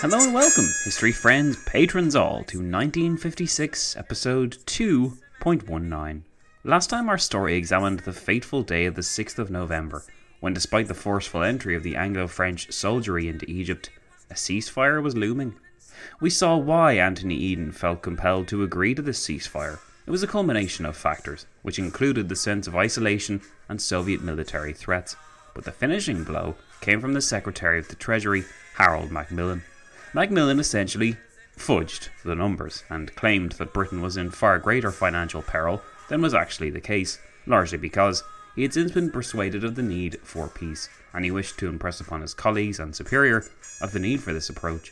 Hello and welcome, history friends, patrons all, to 1956, episode 2.19. Last time our story examined the fateful day of the 6th of November, when despite the forceful entry of the Anglo-French soldiery into Egypt, a ceasefire was looming. We saw why Anthony Eden felt compelled to agree to this ceasefire. It was a culmination of factors, which included the sense of isolation and Soviet military threats. But the finishing blow came from the Secretary of the Treasury, Harold Macmillan. Macmillan essentially fudged the numbers and claimed that Britain was in far greater financial peril than was actually the case, largely because he had since been persuaded of the need for peace, and he wished to impress upon his colleagues and superior of the need for this approach.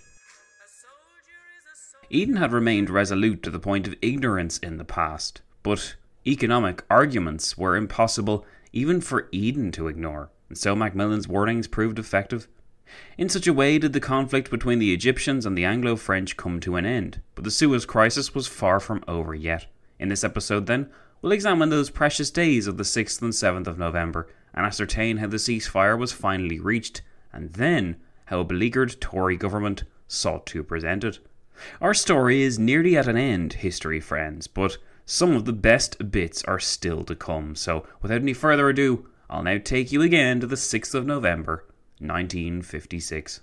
Eden had remained resolute to the point of ignorance in the past, but economic arguments were impossible even for Eden to ignore, and so Macmillan's warnings proved effective. In such a way did the conflict between the Egyptians and the Anglo-French come to an end, but the Suez Crisis was far from over yet. In this episode then, we'll examine those precious days of the 6th and 7th of November and ascertain how the ceasefire was finally reached, and then how a beleaguered Tory government sought to present it. Our story is nearly at an end, history friends, but some of the best bits are still to come, so without any further ado, I'll now take you again to the 6th of November, 1956.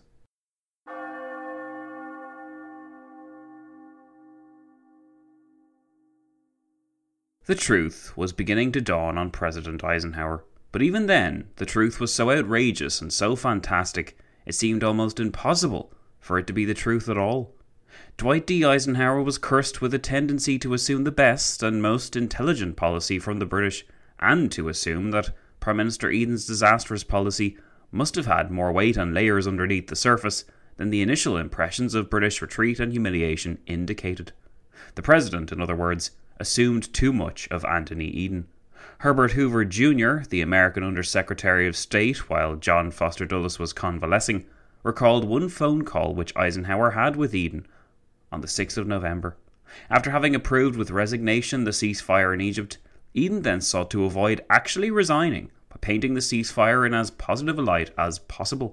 The truth was beginning to dawn on President Eisenhower, but even then, the truth was so outrageous and so fantastic, it seemed almost impossible for it to be the truth at all. Dwight D. Eisenhower was cursed with a tendency to assume the best and most intelligent policy from the British, and to assume that Prime Minister Eden's disastrous policy must have had more weight and layers underneath the surface than the initial impressions of British retreat and humiliation indicated. The President, in other words, assumed too much of Anthony Eden. Herbert Hoover Jr., the American Under-Secretary of State while John Foster Dulles was convalescing, recalled one phone call which Eisenhower had with Eden on the 6th of November. After having approved with resignation the ceasefire in Egypt, Eden then sought to avoid actually resigning by painting the ceasefire in as positive a light as possible.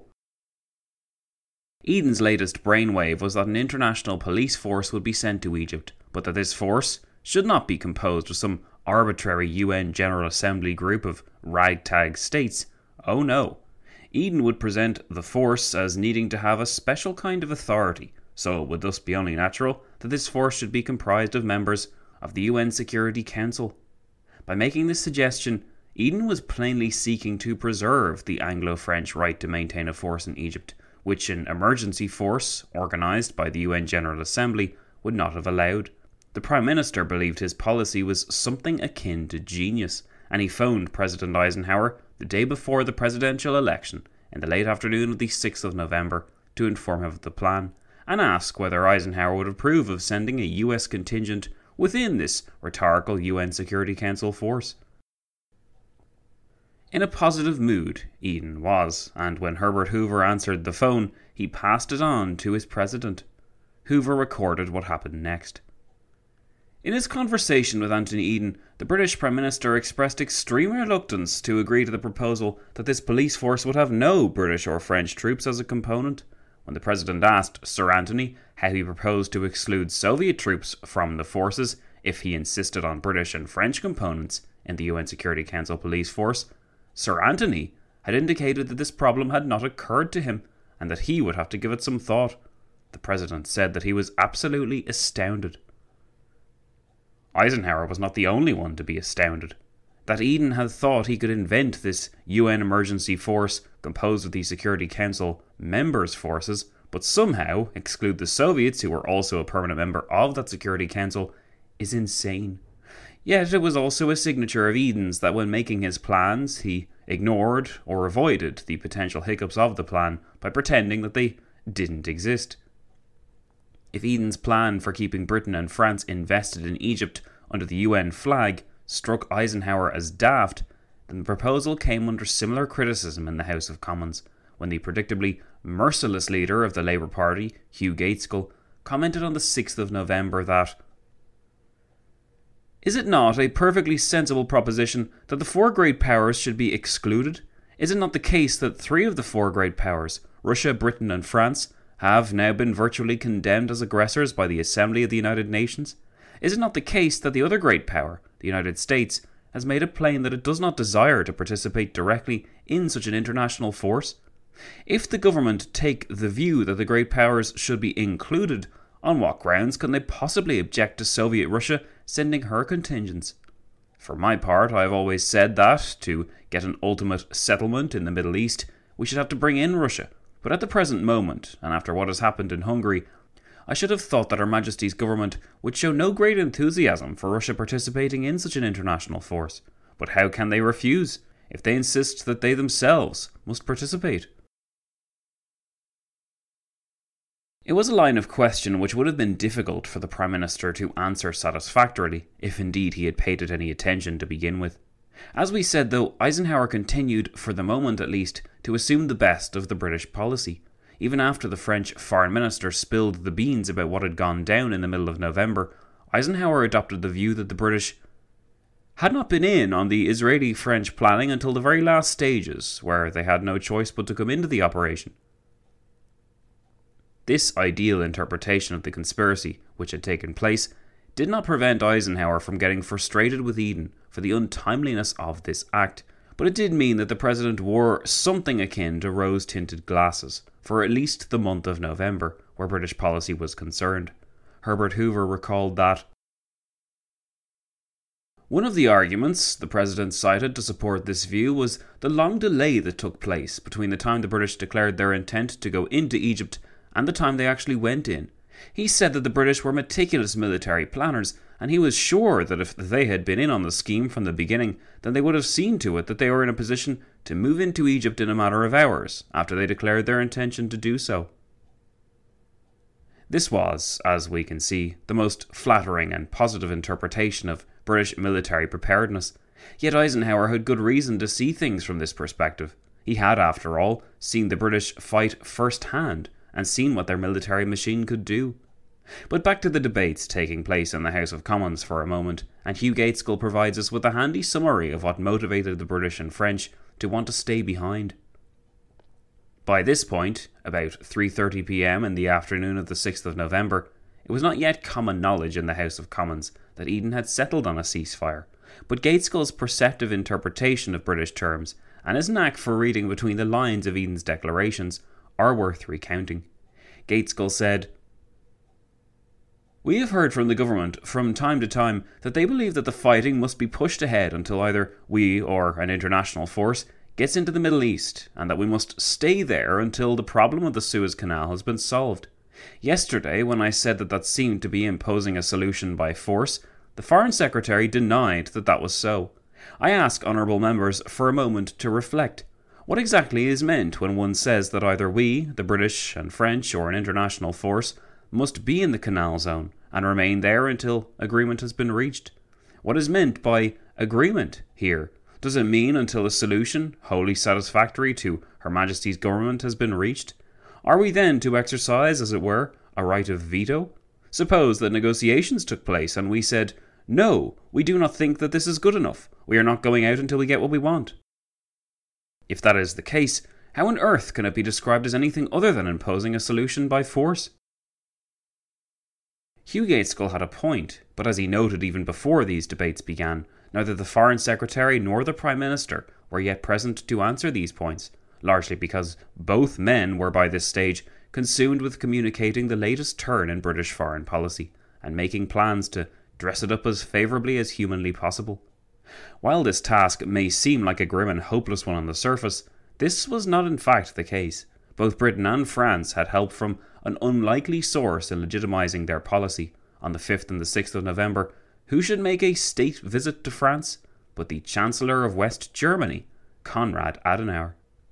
Eden's latest brainwave was that an international police force would be sent to Egypt, but that this force should not be composed of some arbitrary UN General Assembly group of ragtag states. Oh no. Eden would present the force as needing to have a special kind of authority, so it would thus be only natural that this force should be comprised of members of the UN Security Council. By making this suggestion, Eden was plainly seeking to preserve the Anglo-French right to maintain a force in Egypt, which an emergency force, organised by the UN General Assembly, would not have allowed. The Prime Minister believed his policy was something akin to genius, and he phoned President Eisenhower the day before the presidential election, in the late afternoon of the 6th of November, to inform him of the plan, and ask whether Eisenhower would approve of sending a US contingent within this rhetorical UN Security Council force. In a positive mood, Eden was, and when Herbert Hoover answered the phone, he passed it on to his president. Hoover recorded what happened next. In his conversation with Anthony Eden, the British Prime Minister expressed extreme reluctance to agree to the proposal that this police force would have no British or French troops as a component. When the President asked Sir Anthony how he proposed to exclude Soviet troops from the forces if he insisted on British and French components in the UN Security Council police force, Sir Anthony had indicated that this problem had not occurred to him and that he would have to give it some thought. The President said that he was absolutely astounded. Eisenhower was not the only one to be astounded. That Eden had thought he could invent this UN emergency force composed of the Security Council members' forces, but somehow exclude the Soviets, who were also a permanent member of that Security Council, is insane. Yet it was also a signature of Eden's that when making his plans, he ignored or avoided the potential hiccups of the plan by pretending that they didn't exist. If Eden's plan for keeping Britain and France invested in Egypt under the UN flag struck Eisenhower as daft, then the proposal came under similar criticism in the House of Commons, when the predictably merciless leader of the Labour Party, Hugh Gaitskell, commented on the 6th of November that, "Is it not a perfectly sensible proposition that the four great powers should be excluded? Is it not the case that three of the four great powers, Russia, Britain and France, have now been virtually condemned as aggressors by the Assembly of the United Nations? Is it not the case that the other great power, the United States, has made it plain that it does not desire to participate directly in such an international force? If the government take the view that the great powers should be included, on what grounds can they possibly object to Soviet Russia sending her contingents? For my part, I have always said that, to get an ultimate settlement in the Middle East, we should have to bring in Russia. But at the present moment, and after what has happened in Hungary, I should have thought that Her Majesty's government would show no great enthusiasm for Russia participating in such an international force. But how can they refuse, if they insist that they themselves must participate? It was a line of question which would have been difficult for the Prime Minister to answer satisfactorily, if indeed he had paid it any attention to begin with. As we said though, Eisenhower continued, for the moment at least, to assume the best of the British policy. Even after the French Foreign Minister spilled the beans about what had gone down in the middle of November, Eisenhower adopted the view that the British had not been in on the Israeli-French planning until the very last stages, where they had no choice but to come into the operation. This ideal interpretation of the conspiracy which had taken place did not prevent Eisenhower from getting frustrated with Eden for the untimeliness of this act, but it did mean that the President wore something akin to rose-tinted glasses for at least the month of November, where British policy was concerned. Herbert Hoover recalled that one of the arguments the President cited to support this view was the long delay that took place between the time the British declared their intent to go into Egypt and the time they actually went in. He said that the British were meticulous military planners, and he was sure that if they had been in on the scheme from the beginning, then they would have seen to it that they were in a position to move into Egypt in a matter of hours after they declared their intention to do so. This was, as we can see, the most flattering and positive interpretation of British military preparedness. Yet Eisenhower had good reason to see things from this perspective. He had, after all, seen the British fight first-hand and seen what their military machine could do. But back to the debates taking place in the House of Commons for a moment, and Hugh Gaitskell provides us with a handy summary of what motivated the British and French to want to stay behind. By this point, about 3:30 p.m. in the afternoon of the 6th of November, it was not yet common knowledge in the House of Commons that Eden had settled on a ceasefire, but Gaitskell's perceptive interpretation of British terms and his knack for reading between the lines of Eden's declarations are worth recounting. Gaitskell said, "We have heard from the government from time to time that they believe that the fighting must be pushed ahead until either we or an international force gets into the Middle East, and that we must stay there until the problem of the Suez Canal has been solved. Yesterday, when I said that seemed to be imposing a solution by force, the Foreign Secretary denied that was so. I ask honourable members for a moment to reflect. What exactly is meant when one says that either we, the British and French, or an international force, must be in the Canal Zone and remain there until agreement has been reached? What is meant by agreement here? Does it mean until a solution, wholly satisfactory to Her Majesty's government, has been reached? Are we then to exercise, as it were, a right of veto? Suppose that negotiations took place and we said, 'No, we do not think that this is good enough. We are not going out until we get what we want.' If that is the case, how on earth can it be described as anything other than imposing a solution by force?" Hugh Gaitskell had a point, but as he noted even before these debates began, neither the Foreign Secretary nor the Prime Minister were yet present to answer these points, largely because both men were by this stage consumed with communicating the latest turn in British foreign policy, and making plans to dress it up as favourably as humanly possible. While this task may seem like a grim and hopeless one on the surface, this was not in fact the case. Both Britain and France had help from an unlikely source in legitimising their policy. On the 5th and the 6th of November, who should make a state visit to France but the Chancellor of West Germany, Konrad Adenauer.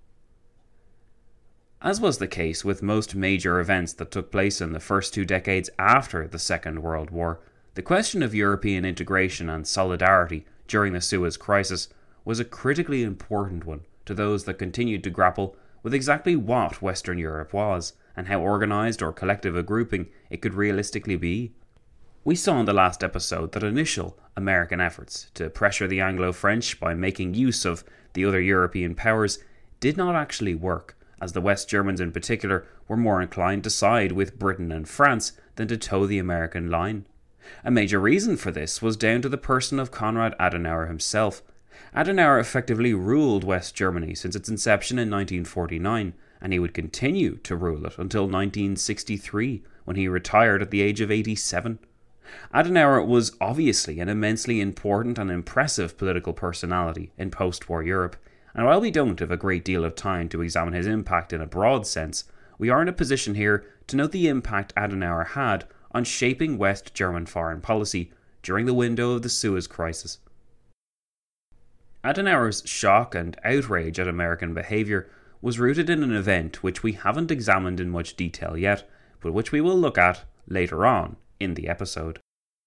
As was the case with most major events that took place in the first 2 decades after the Second World War, the question of European integration and solidarity during the Suez Crisis was a critically important one to those that continued to grapple with exactly what Western Europe was, and how organised or collective a grouping it could realistically be. We saw in the last episode that initial American efforts to pressure the Anglo-French by making use of the other European powers did not actually work, as the West Germans in particular were more inclined to side with Britain and France than to toe the American line. A major reason for this was down to the person of Konrad Adenauer himself. Adenauer effectively ruled West Germany since its inception in 1949, and he would continue to rule it until 1963, when he retired at the age of 87. Adenauer was obviously an immensely important and impressive political personality in post-war Europe, and while we don't have a great deal of time to examine his impact in a broad sense, we are in a position here to note the impact Adenauer had on shaping West German foreign policy during the window of the Suez Crisis. Adenauer's shock and outrage at American behaviour was rooted in an event which we haven't examined in much detail yet, but which we will look at later on in the episode.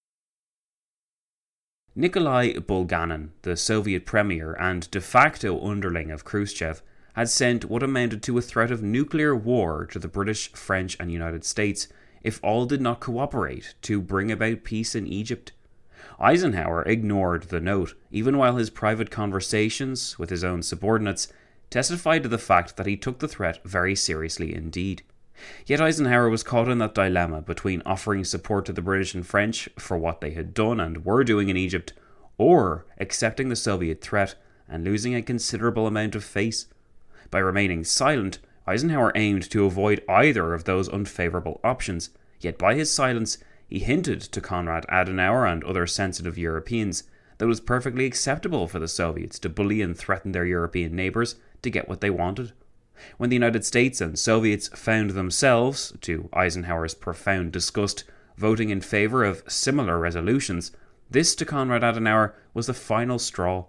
Nikolai Bulganin, the Soviet premier and de facto underling of Khrushchev, had sent what amounted to a threat of nuclear war to the British, French and United States if all did not cooperate to bring about peace in Egypt. Eisenhower ignored the note, even while his private conversations with his own subordinates testified to the fact that he took the threat very seriously indeed. Yet Eisenhower was caught in that dilemma between offering support to the British and French for what they had done and were doing in Egypt, or accepting the Soviet threat and losing a considerable amount of face. By remaining silent, Eisenhower aimed to avoid either of those unfavourable options, yet by his silence he hinted to Konrad Adenauer and other sensitive Europeans that it was perfectly acceptable for the Soviets to bully and threaten their European neighbours to get what they wanted. When the United States and Soviets found themselves, to Eisenhower's profound disgust, voting in favour of similar resolutions, this to Konrad Adenauer was the final straw.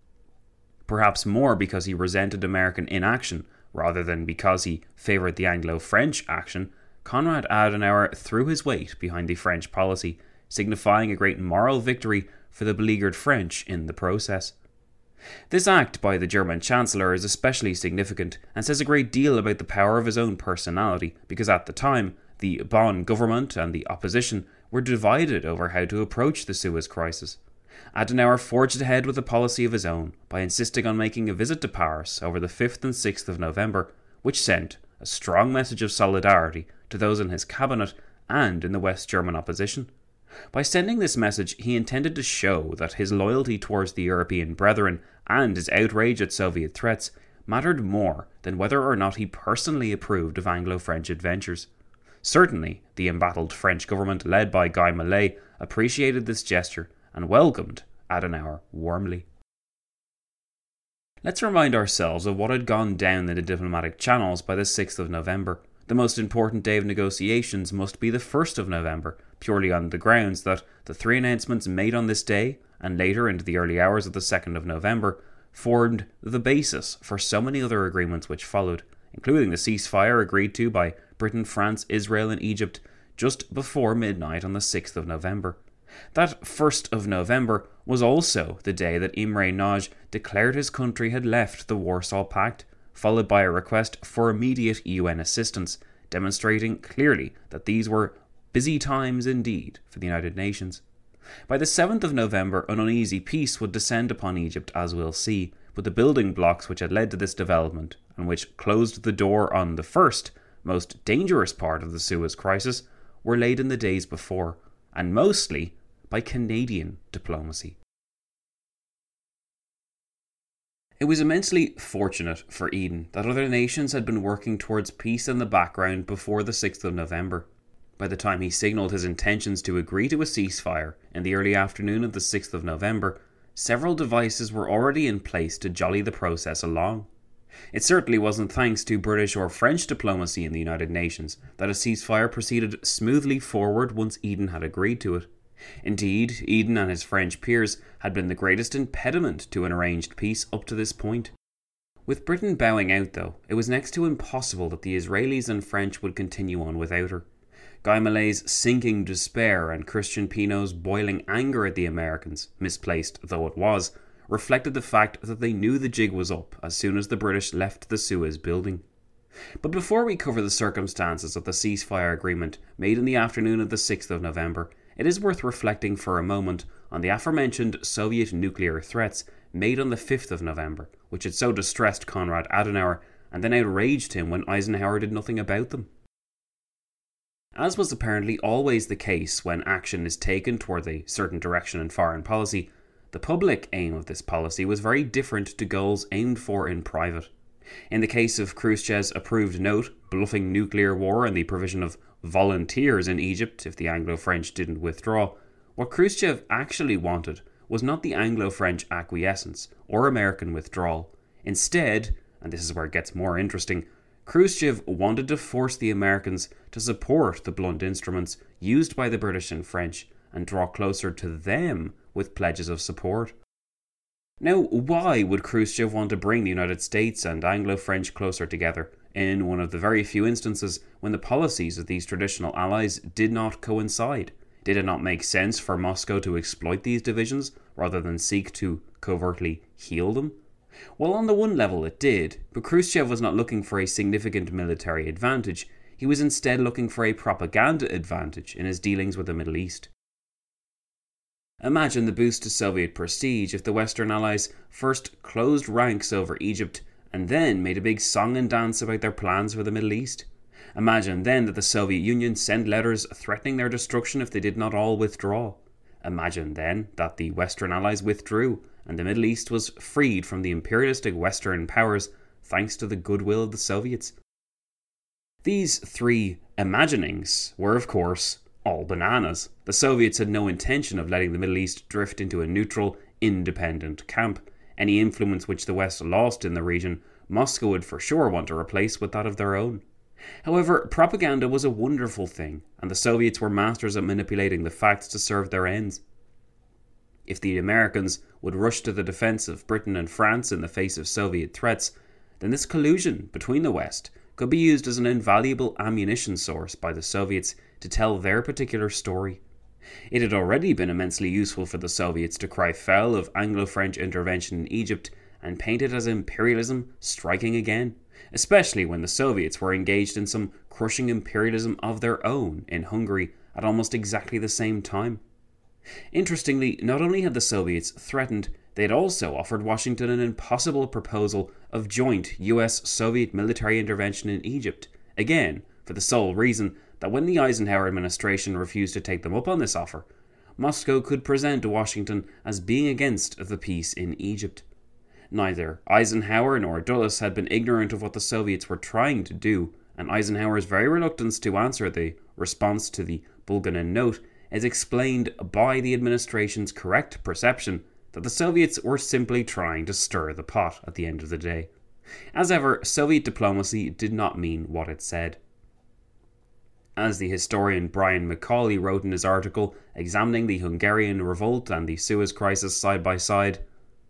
Perhaps more because he resented American inaction rather than because he favoured the Anglo-French action, Konrad Adenauer threw his weight behind the French policy, signifying a great moral victory for the beleaguered French in the process. This act by the German Chancellor is especially significant and says a great deal about the power of his own personality, because at the time, the Bonn government and the opposition were divided over how to approach the Suez Crisis. Adenauer forged ahead with a policy of his own by insisting on making a visit to Paris over the 5th and 6th of November, which sent a strong message of solidarity to those in his cabinet and in the West German opposition. By sending this message, he intended to show that his loyalty towards the European brethren and his outrage at Soviet threats mattered more than whether or not he personally approved of Anglo-French adventures. Certainly, the embattled French government led by Guy Mollet appreciated this gesture and welcomed Adenauer warmly. Let's remind ourselves of what had gone down in the diplomatic channels by the 6th of November. The most important day of negotiations must be the 1st of November, purely on the grounds that the three announcements made on this day, and later into the early hours of the 2nd of November, formed the basis for so many other agreements which followed, including the ceasefire agreed to by Britain, France, Israel and Egypt just before midnight on the 6th of November. That 1st of November was also the day that Imre Nagy declared his country had left the Warsaw Pact, followed by a request for immediate UN assistance, demonstrating clearly that these were busy times indeed for the United Nations. By the 7th of November, an uneasy peace would descend upon Egypt, as we'll see, but the building blocks which had led to this development, and which closed the door on the first, most dangerous part of the Suez Crisis, were laid in the days before, and mostly by Canadian diplomacy. It was immensely fortunate for Eden that other nations had been working towards peace in the background before the 6th of November. By the time he signalled his intentions to agree to a ceasefire in the early afternoon of the 6th of November, several devices were already in place to jolly the process along. It certainly wasn't thanks to British or French diplomacy in the United Nations that a ceasefire proceeded smoothly forward once Eden had agreed to it. Indeed, Eden and his French peers had been the greatest impediment to an arranged peace up to this point. With Britain bowing out, though, it was next to impossible that the Israelis and French would continue on without her. Guy Mollet's sinking despair and Christian Pinot's boiling anger at the Americans, misplaced though it was, reflected the fact that they knew the jig was up as soon as the British left the Suez building. But before we cover the circumstances of the ceasefire agreement made in the afternoon of the 6th of November, it is worth reflecting for a moment on the aforementioned Soviet nuclear threats made on the 5th of November, which had so distressed Konrad Adenauer and then outraged him when Eisenhower did nothing about them. As was apparently always the case when action is taken towards a certain direction in foreign policy, the public aim of this policy was very different to goals aimed for in private. In the case of Khrushchev's approved note bluffing nuclear war and the provision of volunteers in Egypt if the Anglo-French didn't withdraw, what Khrushchev actually wanted was not the Anglo-French acquiescence or American withdrawal. Instead, and this is where it gets more interesting, Khrushchev wanted to force the Americans to support the blunt instruments used by the British and French and draw closer to them with pledges of support. Now, why would Khrushchev want to bring the United States and Anglo-French closer together in one of the very few instances when the policies of these traditional allies did not coincide? Did it not make sense for Moscow to exploit these divisions rather than seek to covertly heal them? Well, on the one level it did, but Khrushchev was not looking for a significant military advantage. He was instead looking for a propaganda advantage in his dealings with the Middle East. Imagine the boost to Soviet prestige if the Western Allies first closed ranks over Egypt and then made a big song and dance about their plans for the Middle East. Imagine then that the Soviet Union sent letters threatening their destruction if they did not all withdraw. Imagine then that the Western Allies withdrew and the Middle East was freed from the imperialistic Western powers thanks to the goodwill of the Soviets. These three imaginings were, of course, all bananas. The Soviets had no intention of letting the Middle East drift into a neutral, independent camp. Any influence which the West lost in the region, Moscow would for sure want to replace with that of their own. However, propaganda was a wonderful thing, and the Soviets were masters at manipulating the facts to serve their ends. If the Americans would rush to the defence of Britain and France in the face of Soviet threats, then this collusion between the West could be used as an invaluable ammunition source by the Soviets to tell their particular story. It had already been immensely useful for the Soviets to cry foul of Anglo-French intervention in Egypt and paint it as imperialism striking again, especially when the Soviets were engaged in some crushing imperialism of their own in Hungary at almost exactly the same time. Interestingly, not only had the Soviets threatened, they had also offered Washington an impossible proposal of joint US-Soviet military intervention in Egypt, again for the sole reason that when the Eisenhower administration refused to take them up on this offer, Moscow could present Washington as being against the peace in Egypt. Neither Eisenhower nor Dulles had been ignorant of what the Soviets were trying to do, and Eisenhower's very reluctance to answer the response to the Bulganin note is explained by the administration's correct perception that the Soviets were simply trying to stir the pot at the end of the day. As ever, Soviet diplomacy did not mean what it said. As the historian Brian Macaulay wrote in his article examining the Hungarian revolt and the Suez Crisis side by side,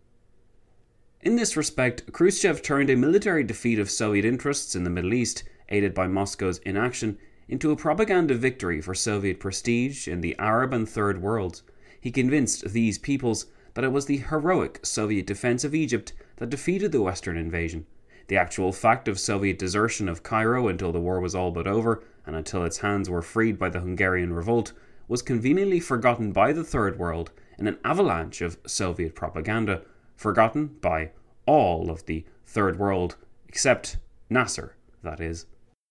in this respect, Khrushchev turned a military defeat of Soviet interests in the Middle East, aided by Moscow's inaction, into a propaganda victory for Soviet prestige in the Arab and Third Worlds. He convinced these peoples that it was the heroic Soviet defense of Egypt that defeated the Western invasion. The actual fact of Soviet desertion of Cairo until the war was all but over, and until its hands were freed by the Hungarian revolt, was conveniently forgotten by the Third World in an avalanche of Soviet propaganda, forgotten by all of the Third World, except Nasser, that is.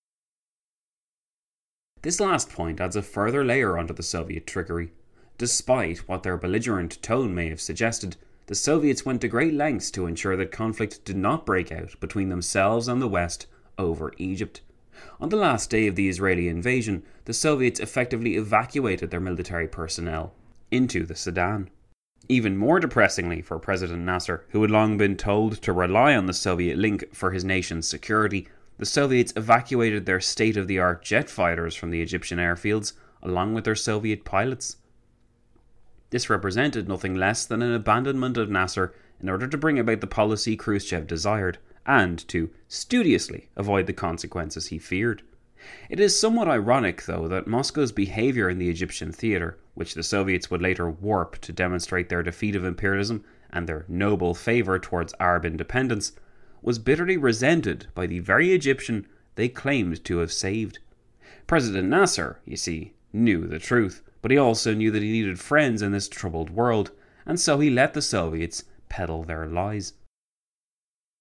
This last point adds a further layer onto the Soviet trickery. Despite what their belligerent tone may have suggested, the Soviets went to great lengths to ensure that conflict did not break out between themselves and the West over Egypt. On the last day of the Israeli invasion, the Soviets effectively evacuated their military personnel into the Sudan. Even more depressingly for President Nasser, who had long been told to rely on the Soviet link for his nation's security, the Soviets evacuated their state-of-the-art jet fighters from the Egyptian airfields, along with their Soviet pilots. This represented nothing less than an abandonment of Nasser in order to bring about the policy Khrushchev desired, and to studiously avoid the consequences he feared. It is somewhat ironic, though, that Moscow's behaviour in the Egyptian theatre, which the Soviets would later warp to demonstrate their defeat of imperialism and their noble favour towards Arab independence, was bitterly resented by the very Egyptian they claimed to have saved. President Nasser, you see, knew the truth, but he also knew that he needed friends in this troubled world, and so he let the Soviets peddle their lies.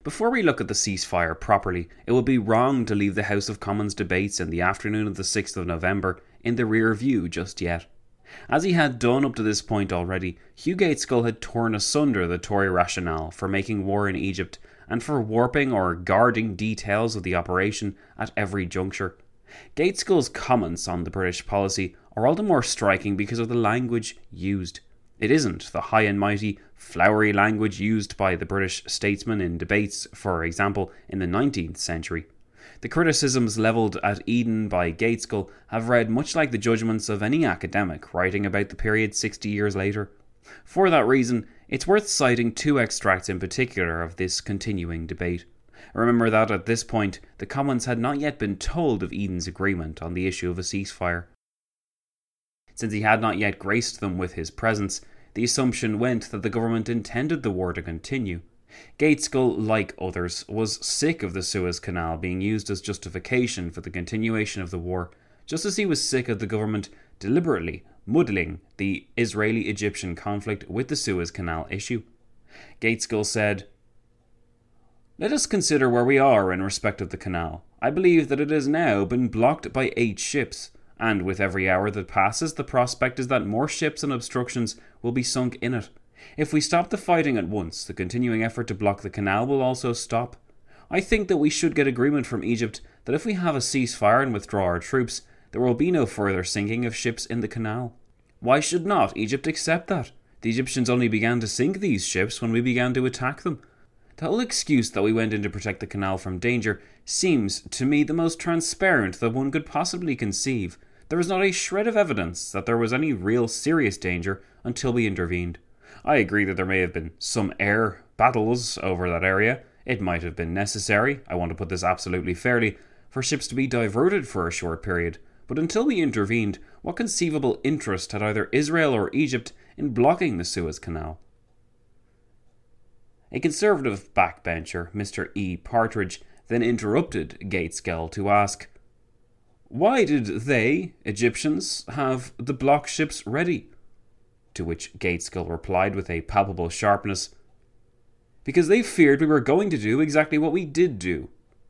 Before we look at the ceasefire properly, it would be wrong to leave the House of Commons debates in the afternoon of the 6th of November in the rear view just yet. As he had done up to this point already, Hugh Gaitskell had torn asunder the Tory rationale for making war in Egypt and for warping or guarding details of the operation at every juncture. Gaitskell's comments on the British policy are all the more striking because of the language used. It isn't the high and mighty, flowery language used by the British statesmen in debates, for example, in the 19th century. The criticisms levelled at Eden by Gaitskell have read much like the judgments of any academic writing about the period 60 years later. For that reason, it's worth citing two extracts in particular of this continuing debate. Remember that at this point, the Commons had not yet been told of Eden's agreement on the issue of a ceasefire. Since he had not yet graced them with his presence, the assumption went that the government intended the war to continue. Gaitskell, like others, was sick of the Suez Canal being used as justification for the continuation of the war, just as he was sick of the government deliberately muddling the Israeli-Egyptian conflict with the Suez Canal issue. Gaitskell said, "Let us consider where we are in respect of the canal. I believe that it has now been blocked by 8 ships, and with every hour that passes, the prospect is that more ships and obstructions will be sunk in it. If we stop the fighting at once, the continuing effort to block the canal will also stop. I think that we should get agreement from Egypt that if we have a ceasefire and withdraw our troops, there will be no further sinking of ships in the canal. Why should not Egypt accept that? The Egyptians only began to sink these ships when we began to attack them. The whole excuse that we went in to protect the canal from danger seems to me the most transparent that one could possibly conceive. There is not a shred of evidence that there was any real serious danger until we intervened. I agree that there may have been some air battles over that area. It might have been necessary, I want to put this absolutely fairly, for ships to be diverted for a short period. But until we intervened, what conceivable interest had either Israel or Egypt in blocking the Suez Canal?" A Conservative backbencher, Mr. E. Partridge, then interrupted Gaitskell to ask, "Why did they, Egyptians, have the block ships ready?" To which Gaitskell replied with a palpable sharpness, "Because they feared we were going to do exactly what we did do."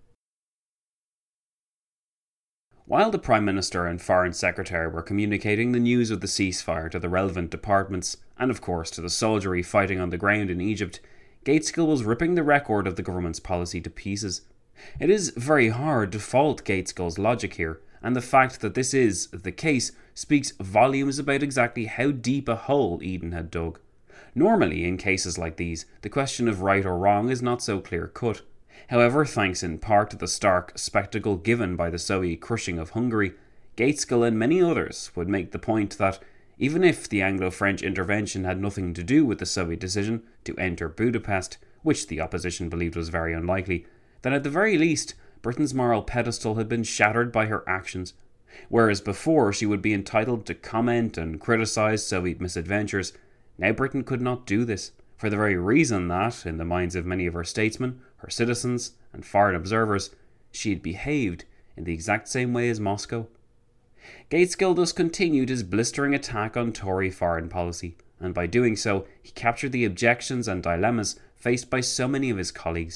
While the Prime Minister and Foreign Secretary were communicating the news of the ceasefire to the relevant departments, and of course to the soldiery fighting on the ground in Egypt, Gaitskell was ripping the record of the government's policy to pieces. It is very hard to fault Gaitskell's logic here, and the fact that this is the case speaks volumes about exactly how deep a hole Eden had dug. Normally, in cases like these, the question of right or wrong is not so clear-cut. However, thanks in part to the stark spectacle given by the Soviet crushing of Hungary, Gaitskell and many others would make the point that, even if the Anglo-French intervention had nothing to do with the Soviet decision to enter Budapest, which the opposition believed was very unlikely, then at the very least, Britain's moral pedestal had been shattered by her actions. Whereas before she would be entitled to comment and criticise Soviet misadventures, now Britain could not do this, for the very reason that, in the minds of many of her statesmen, her citizens, and foreign observers, she had behaved in the exact same way as Moscow. Gaitskell thus continued his blistering attack on Tory foreign policy, and by doing so, he captured the objections and dilemmas faced by so many of his colleagues.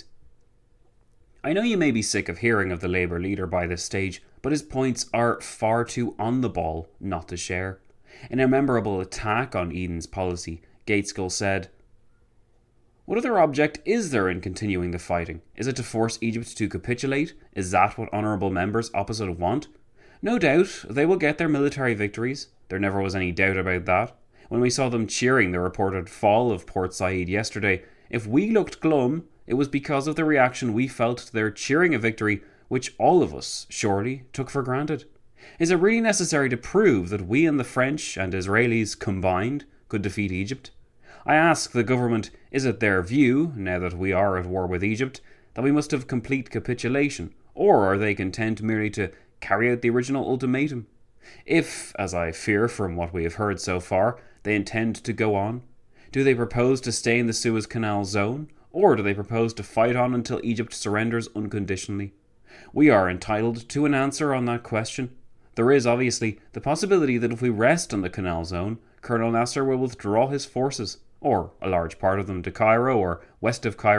I know you may be sick of hearing of the Labour leader by this stage, but his points are far too on the ball not to share. In a memorable attack on Eden's policy, Gaitskell said, "What other object is there in continuing the fighting? Is it to force Egypt to capitulate? Is that what honourable members opposite want? No doubt they will get their military victories. There never was any doubt about that. When we saw them cheering the reported fall of Port Said yesterday, if we looked glum, it was because of the reaction we felt to their cheering a victory which all of us, surely, took for granted. Is it really necessary to prove that we and the French and Israelis combined could defeat Egypt? I ask the government, is it their view, now that we are at war with Egypt, that we must have complete capitulation, or are they content merely to carry out the original ultimatum? If, as I fear from what we have heard so far, they intend to go on, do they propose to stay in the Suez Canal zone, or do they propose to fight on until Egypt surrenders unconditionally? We are entitled to an answer on that question. There is, obviously, the possibility that if we rest on the Canal Zone, Colonel Nasser will withdraw his forces, or a large part of them to Cairo or west of Cairo,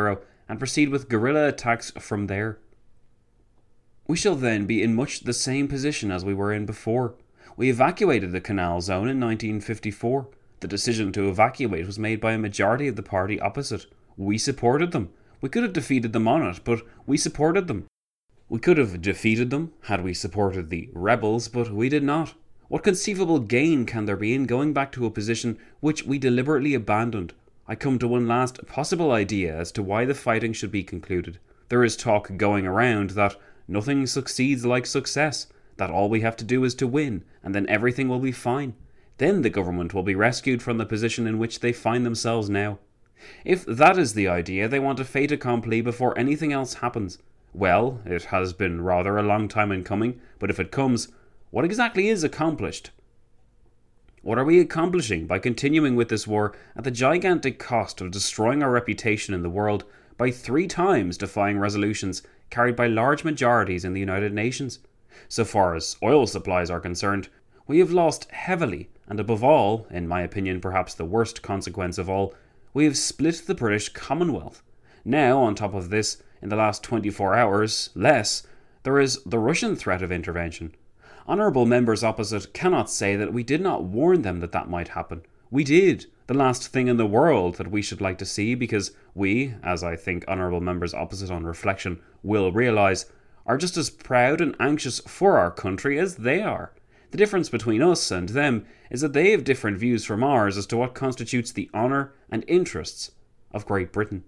and proceed with guerrilla attacks from there. We shall then be in much the same position as we were in before. We evacuated the Canal Zone in 1954. The decision to evacuate was made by a majority of the party opposite. We supported them. We could have defeated them on it, but we supported them. We could have defeated them had we supported the rebels, but we did not. What conceivable gain can there be in going back to a position which we deliberately abandoned? I come to one last possible idea as to why the fighting should be concluded. There is talk going around that nothing succeeds like success, that all we have to do is to win, and then everything will be fine. Then the government will be rescued from the position in which they find themselves now. If that is the idea, they want a fait accompli before anything else happens. Well, it has been rather a long time in coming, but if it comes, what exactly is accomplished? What are we accomplishing by continuing with this war at the gigantic cost of destroying our reputation in the world by 3 times defying resolutions carried by large majorities in the United Nations? So far as oil supplies are concerned, we have lost heavily, and above all, in my opinion perhaps the worst consequence of all, we have split the British Commonwealth. Now, on top of this, in the last 24 hours, there is the Russian threat of intervention. Honourable members opposite cannot say that we did not warn them that that might happen. We did. The last thing in the world that we should like to see, because we, as I think honourable members opposite on reflection will realise, are just as proud and anxious for our country as they are. The difference between us and them is that they have different views from ours as to what constitutes the honour and interests of Great Britain.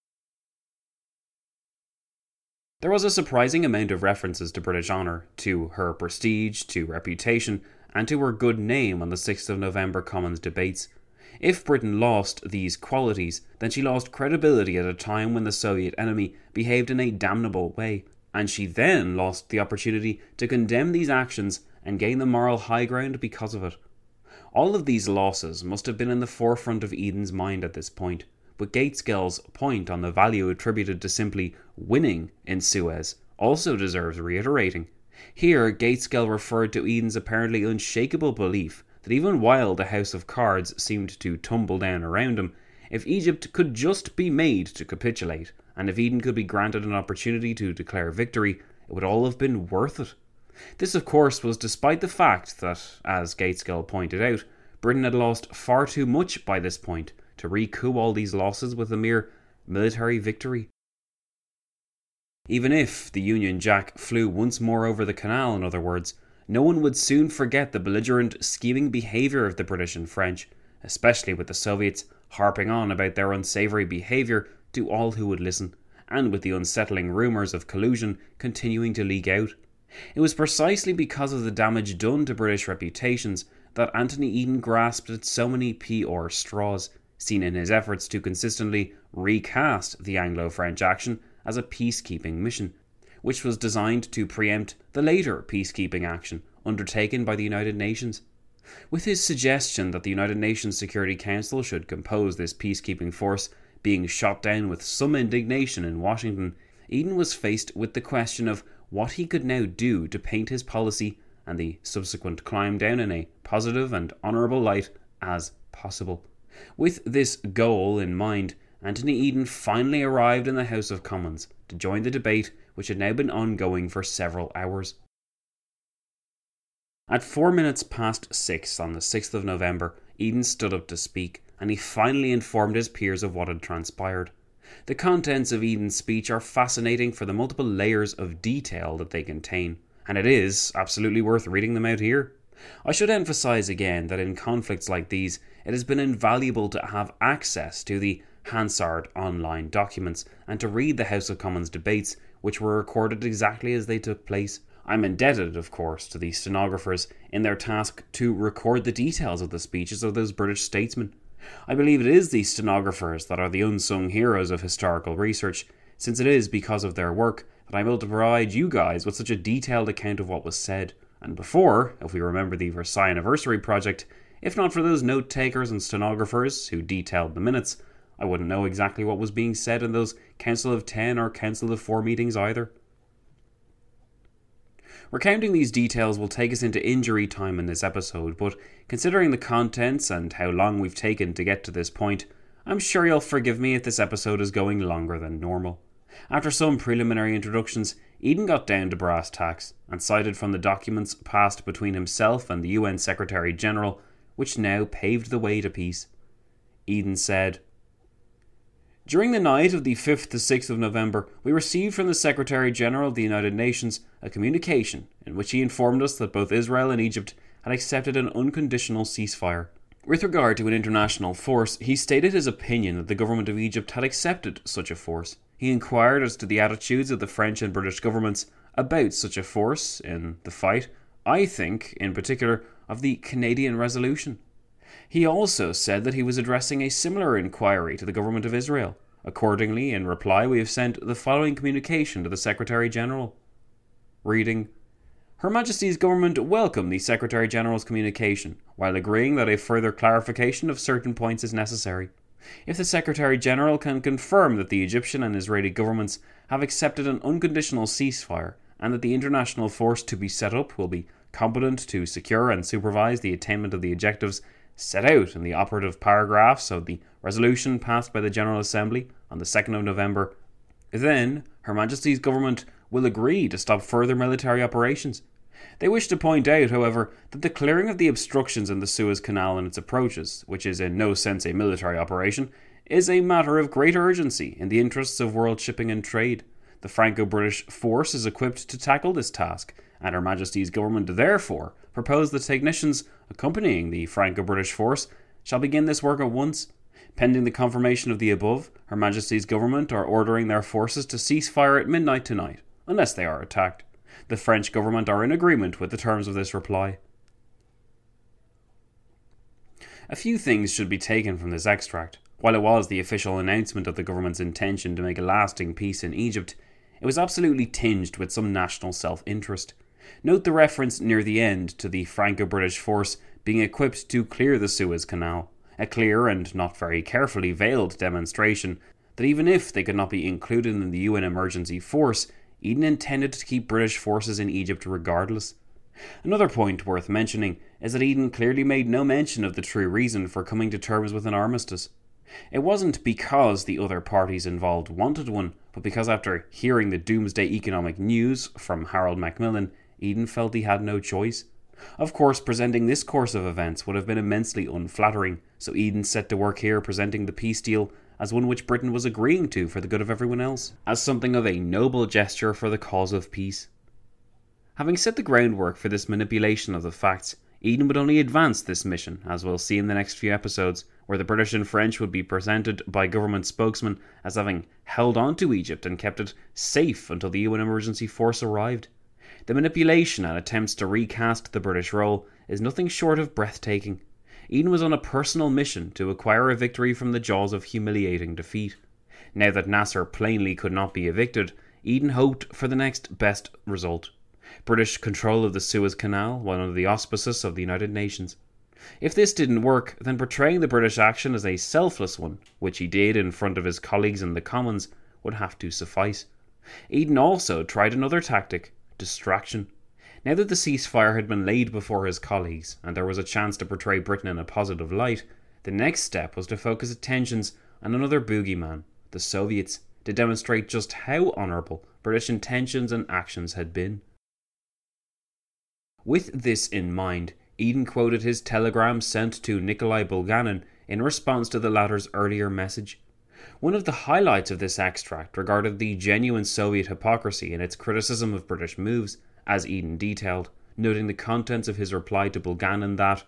There was a surprising amount of references to British honour, to her prestige, to reputation, and to her good name on the 6th of November Commons debates. If Britain lost these qualities, then she lost credibility at a time when the Soviet enemy behaved in a damnable way, and she then lost the opportunity to condemn these actions and gain the moral high ground because of it. All of these losses must have been in the forefront of Eden's mind at this point, but Gaitskell's point on the value attributed to simply winning in Suez also deserves reiterating. Here, Gaitskell referred to Eden's apparently unshakable belief that even while the house of cards seemed to tumble down around him, if Egypt could just be made to capitulate, and if Eden could be granted an opportunity to declare victory, it would all have been worth it. This, of course, was despite the fact that, as Gaitskell pointed out, Britain had lost far too much by this point to recoup all these losses with a mere military victory. Even if the Union Jack flew once more over the canal, in other words, no one would soon forget the belligerent, scheming behaviour of the British and French, especially with the Soviets harping on about their unsavoury behaviour to all who would listen, and with the unsettling rumours of collusion continuing to leak out. It was precisely because of the damage done to British reputations that Anthony Eden grasped at so many PR straws, seen in his efforts to consistently recast the Anglo-French action as a peacekeeping mission, which was designed to preempt the later peacekeeping action undertaken by the United Nations. With his suggestion that the United Nations Security Council should compose this peacekeeping force being shot down with some indignation in Washington, Eden was faced with the question of what he could now do to paint his policy and the subsequent climb down in a positive and honourable light as possible. With this goal in mind, Anthony Eden finally arrived in the House of Commons to join the debate which had now been ongoing for several hours. At 4 minutes past 6 on the 6th of November, Eden stood up to speak, and he finally informed his peers of what had transpired. The contents of Eden's speech are fascinating for the multiple layers of detail that they contain, and it is absolutely worth reading them out here. I should emphasise again that in conflicts like these, it has been invaluable to have access to the Hansard online documents and to read the House of Commons debates, which were recorded exactly as they took place. I'm indebted, of course, to the stenographers in their task to record the details of the speeches of those British statesmen. I believe it is these stenographers that are the unsung heroes of historical research, since it is because of their work that I'm able to provide you guys with such a detailed account of what was said. And before, if we remember the Versailles Anniversary Project, if not for those note takers and stenographers who detailed the minutes, I wouldn't know exactly what was being said in those Council of 10 or Council of 4 meetings either. Recounting these details will take us into injury time in this episode, but considering the contents and how long we've taken to get to this point, I'm sure you'll forgive me if this episode is going longer than normal. After some preliminary introductions, Eden got down to brass tacks and cited from the documents passed between himself and the UN Secretary General, which now paved the way to peace. Eden said, "During the night of the 5th to 6th of November, we received from the Secretary General of the United Nations a communication in which he informed us that both Israel and Egypt had accepted an unconditional ceasefire. With regard to an international force, he stated his opinion that the government of Egypt had accepted such a force. He inquired as to the attitudes of the French and British governments about such a force in the fight. I think, in particular, of the Canadian resolution. He also said that he was addressing a similar inquiry to the government of Israel. Accordingly, in reply, we have sent the following communication to the Secretary General." Reading, "Her Majesty's Government welcome the Secretary General's communication, while agreeing that a further clarification of certain points is necessary. If the Secretary General can confirm that the Egyptian and Israeli governments have accepted an unconditional ceasefire, and that the international force to be set up will be competent to secure and supervise the attainment of the objectives set out in the operative paragraphs of the resolution passed by the General Assembly on the 2nd of November, then Her Majesty's Government will agree to stop further military operations. They wish to point out, however, that the clearing of the obstructions in the Suez Canal and its approaches, which is in no sense a military operation, is a matter of great urgency in the interests of world shipping and trade. The Franco-British force is equipped to tackle this task, and Her Majesty's Government therefore propose that technicians accompanying the Franco-British force shall begin this work at once. Pending the confirmation of the above, Her Majesty's Government are ordering their forces to cease fire at midnight tonight, unless they are attacked. The French Government are in agreement with the terms of this reply." A few things should be taken from this extract. While it was the official announcement of the government's intention to make a lasting peace in Egypt, it was absolutely tinged with some national self-interest. Note the reference near the end to the Franco-British force being equipped to clear the Suez Canal, a clear and not very carefully veiled demonstration that even if they could not be included in the UN emergency force, Eden intended to keep British forces in Egypt regardless. Another point worth mentioning is that Eden clearly made no mention of the true reason for coming to terms with an armistice. It wasn't because the other parties involved wanted one, but because after hearing the doomsday economic news from Harold Macmillan, Eden felt he had no choice. Of course, presenting this course of events would have been immensely unflattering, so Eden set to work here presenting the peace deal as one which Britain was agreeing to for the good of everyone else, as something of a noble gesture for the cause of peace. Having set the groundwork for this manipulation of the facts, Eden would only advance this mission, as we'll see in the next few episodes, where the British and French would be presented by government spokesmen as having held on to Egypt and kept it safe until the UN emergency force arrived. The manipulation and attempts to recast the British role is nothing short of breathtaking. Eden was on a personal mission to acquire a victory from the jaws of humiliating defeat. Now that Nasser plainly could not be evicted, Eden hoped for the next best result: British control of the Suez Canal while under the auspices of the United Nations. If this didn't work, then portraying the British action as a selfless one, which he did in front of his colleagues in the Commons, would have to suffice. Eden also tried another tactic: distraction. Now that the ceasefire had been laid before his colleagues, and there was a chance to portray Britain in a positive light, the next step was to focus attentions on another boogeyman, the Soviets, to demonstrate just how honourable British intentions and actions had been. With this in mind, Eden quoted his telegram sent to Nikolai Bulganin in response to the latter's earlier message. One of the highlights of this extract regarded the genuine Soviet hypocrisy in its criticism of British moves, as Eden detailed, noting the contents of his reply to Bulganin that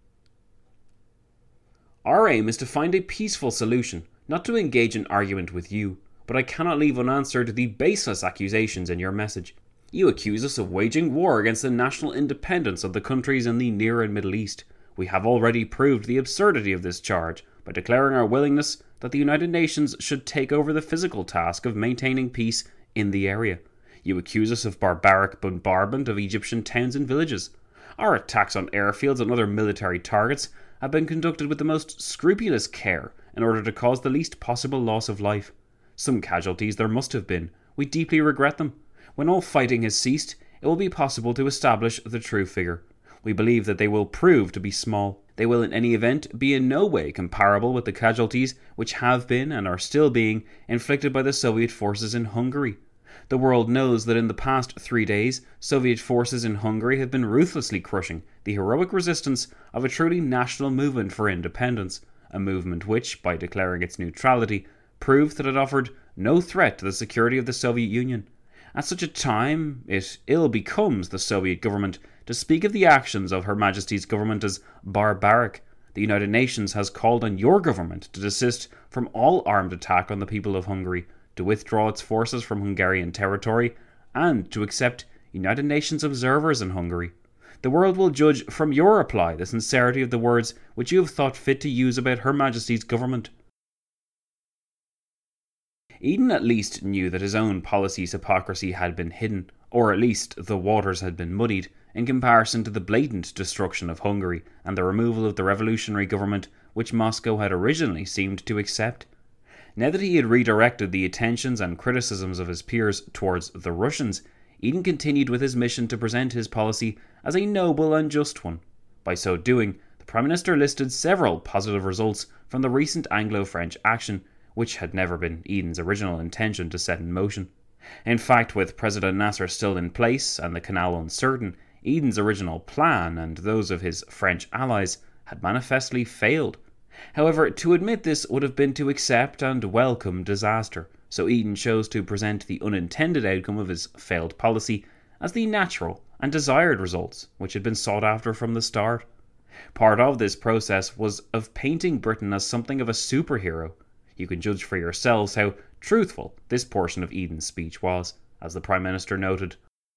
"Our aim is to find a peaceful solution, not to engage in argument with you, but I cannot leave unanswered the baseless accusations in your message. You accuse us of waging war against the national independence of the countries in the Near and Middle East. We have already proved the absurdity of this charge by declaring our willingness that the United Nations should take over the physical task of maintaining peace in the area. You accuse us of barbaric bombardment of Egyptian towns and villages. Our attacks on airfields and other military targets have been conducted with the most scrupulous care in order to cause the least possible loss of life. Some casualties there must have been. We deeply regret them. When all fighting has ceased, it will be possible to establish the true figure. We believe that they will prove to be small. They will in any event be in no way comparable with the casualties which have been and are still being inflicted by the Soviet forces in Hungary. The world knows that in the past 3 days, Soviet forces in Hungary have been ruthlessly crushing the heroic resistance of a truly national movement for independence, a movement which, by declaring its neutrality, proved that it offered no threat to the security of the Soviet Union. At such a time, it ill becomes the Soviet government to speak of the actions of Her Majesty's government as barbaric. The United Nations has called on your government to desist from all armed attack on the people of Hungary, to withdraw its forces from Hungarian territory, and to accept United Nations observers in Hungary. The world will judge from your reply the sincerity of the words which you have thought fit to use about Her Majesty's government. Eden at least knew that his own policy's hypocrisy had been hidden, or at least the waters had been muddied, in comparison to the blatant destruction of Hungary and the removal of the revolutionary government which Moscow had originally seemed to accept. Now that he had redirected the attentions and criticisms of his peers towards the Russians, Eden continued with his mission to present his policy as a noble and just one. By so doing, the Prime Minister listed several positive results from the recent Anglo-French action, which had never been Eden's original intention to set in motion. In fact, with President Nasser still in place and the canal uncertain, Eden's original plan and those of his French allies had manifestly failed. However, to admit this would have been to accept and welcome disaster, so Eden chose to present the unintended outcome of his failed policy as the natural and desired results which had been sought after from the start. Part of this process was of painting Britain as something of a superhero. You can judge for yourselves how truthful this portion of Eden's speech was, as the Prime Minister noted.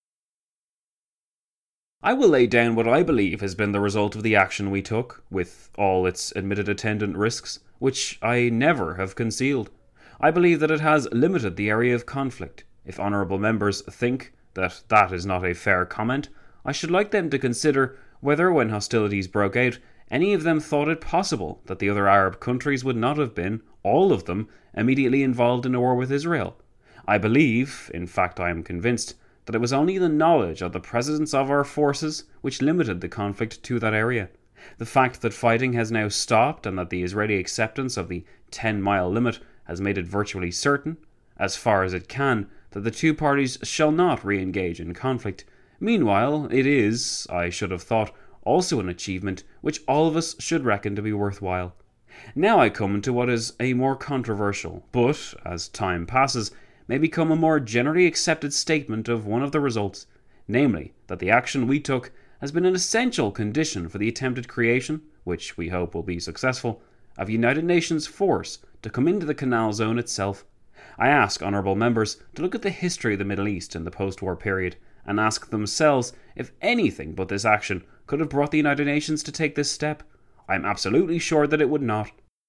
I will lay down what I believe has been the result of the action we took, with all its admitted attendant risks, which I never have concealed. I believe that it has limited the area of conflict. If honourable members think that that is not a fair comment, I should like them to consider whether, when hostilities broke out, any of them thought it possible that the other Arab countries would not have been, all of them, immediately involved in a war with Israel. I believe, in fact I am convinced, that it was only the knowledge of the presence of our forces which limited the conflict to that area. The fact that fighting has now stopped and that the Israeli acceptance of the 10-mile limit has made it virtually certain, as far as it can, that the two parties shall not re-engage in conflict. Meanwhile, it is, I should have thought, also an achievement which all of us should reckon to be worthwhile. Now I come to what is a more controversial, but, as time passes, may become a more generally accepted statement of one of the results, namely, that the action we took has been an essential condition for the attempted creation, which we hope will be successful, of United Nations force to come into the Canal Zone itself. I ask honourable members to look at the history of the Middle East in the post-war period and ask themselves if anything but this action could have brought the United Nations to take this step. I am absolutely sure that it would not.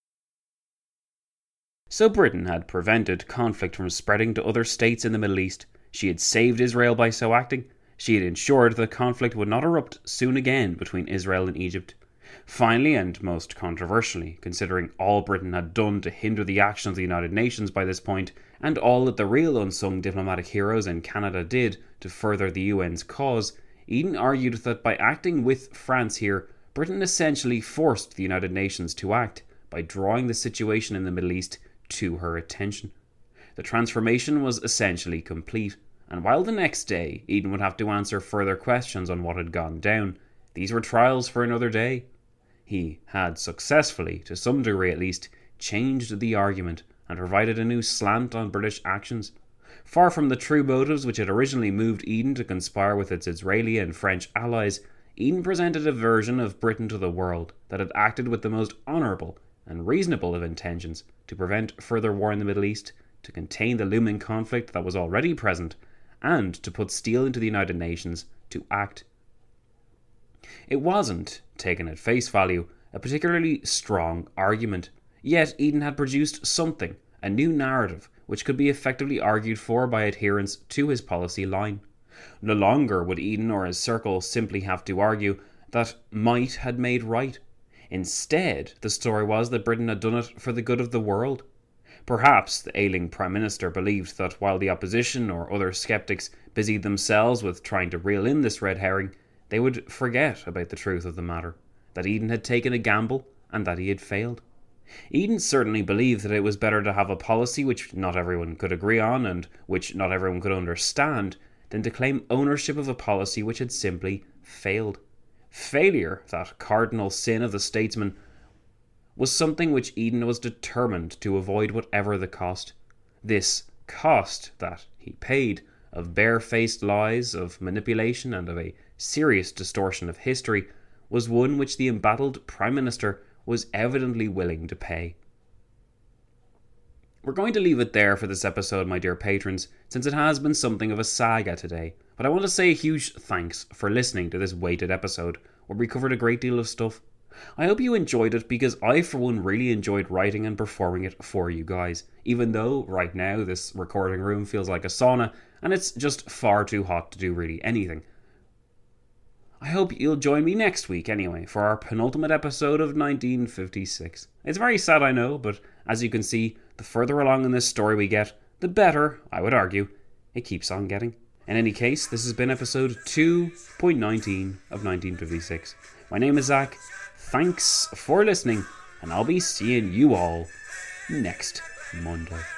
So Britain had prevented conflict from spreading to other states in the Middle East. She had saved Israel by so acting. She had ensured that conflict would not erupt soon again between Israel and Egypt. Finally, and most controversially, considering all Britain had done to hinder the action of the United Nations by this point, and all that the real unsung diplomatic heroes in Canada did to further the UN's cause, Eden argued that by acting with France here, Britain essentially forced the United Nations to act by drawing the situation in the Middle East to her attention. The transformation was essentially complete, and while the next day Eden would have to answer further questions on what had gone down, these were trials for another day. He had successfully, to some degree at least, changed the argument and provided a new slant on British actions. Far from the true motives which had originally moved Eden to conspire with its Israeli and French allies, Eden presented a version of Britain to the world that had acted with the most honourable and reasonable of intentions to prevent further war in the Middle East, to contain the looming conflict that was already present, and to put steel into the United Nations to act. It wasn't, taken at face value, a particularly strong argument, yet Eden had produced something, a new narrative, which could be effectively argued for by adherents to his policy line. No longer would Eden or his circle simply have to argue that might had made right. Instead, the story was that Britain had done it for the good of the world. Perhaps the ailing Prime Minister believed that while the opposition or other sceptics busied themselves with trying to reel in this red herring, they would forget about the truth of the matter, that Eden had taken a gamble and that he had failed. Eden certainly believed that it was better to have a policy which not everyone could agree on and which not everyone could understand than to claim ownership of a policy which had simply failed. Failure, that cardinal sin of the statesman, was something which Eden was determined to avoid whatever the cost. This cost that he paid of barefaced lies, of manipulation, and of a serious distortion of history was one which the embattled Prime Minister was evidently willing to pay. We're going to leave it there for this episode, my dear patrons, since it has been something of a saga today. But I want to say a huge thanks for listening to this weighted episode, where we covered a great deal of stuff. I hope you enjoyed it, because I for one really enjoyed writing and performing it for you guys, even though right now this recording room feels like a sauna and it's just far too hot to do really anything. I hope you'll join me next week anyway for our penultimate episode of 1956. It's very sad, I know, but as you can see, the further along in this story we get, the better, I would argue, it keeps on getting. In any case, this has been episode 2.19 of 1956. My name is Zach. Thanks for listening, and I'll be seeing you all next Monday.